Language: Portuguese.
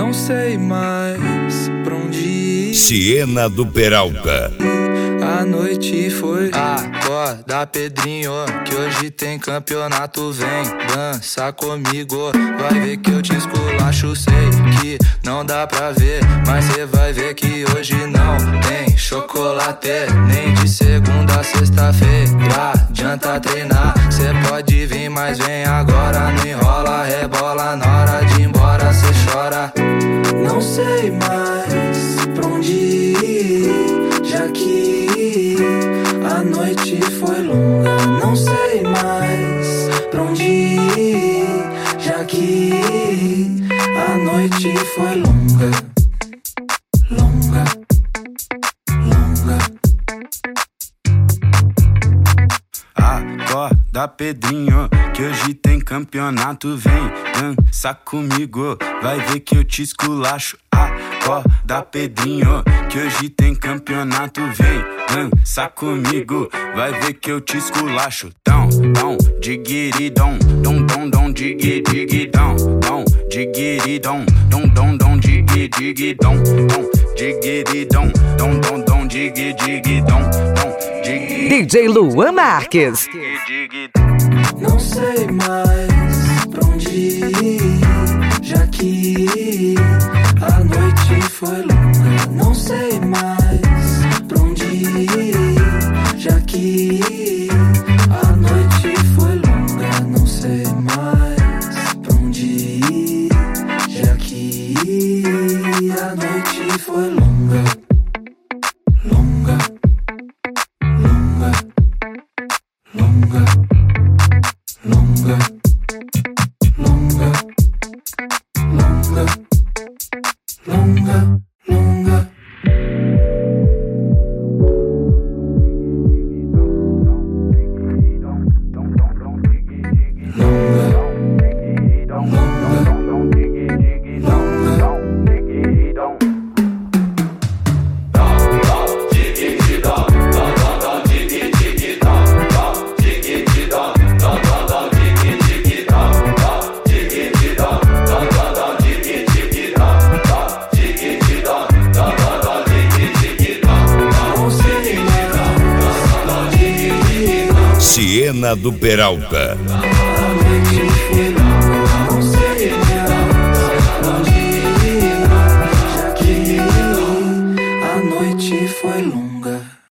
Não sei mais pra onde ir. Siena do Peralta. A noite foi. Acorda, Pedrinho, que hoje tem campeonato. Vem dança comigo, vai ver que eu te esculacho. Sei que não dá pra ver, mas cê vai ver que hoje não tem chocolate. Nem de segunda a sexta-feira adianta treinar. Cê pode vir, mas vem agora. Não enrola, rebola, na hora de ir embora cê chora. Não sei mais pra onde ir, já que a noite foi longa. Não sei mais pra onde ir, já que a noite foi longa. Longa, longa. Acorda, Pedrinho, que hoje tem campeonato. Vem dança comigo, vai ver que eu te esculacho. Acorda, Pedrinho, que hoje tem campeonato. Vem dança comigo, vai ver que eu te esculacho. Dom, dom, digiri, dom, dom, dom, dom, digi, digi, dom, dom, digiri, dom, dom, dom, dom, digi, digi, dom, dom, digiri, dom, dom, dom, dom, digi, digi, dom, dom, digi. DJ Luan Marques. Não sei mais pra onde ir, já que a noite foi longa. Não sei mais pra onde ir, já que a noite foi longa. Não sei mais pra onde ir, já que a noite foi longa. Longa, longa, longa, longa, longa, longa, longa, longa. Siena do Peralta. A noite foi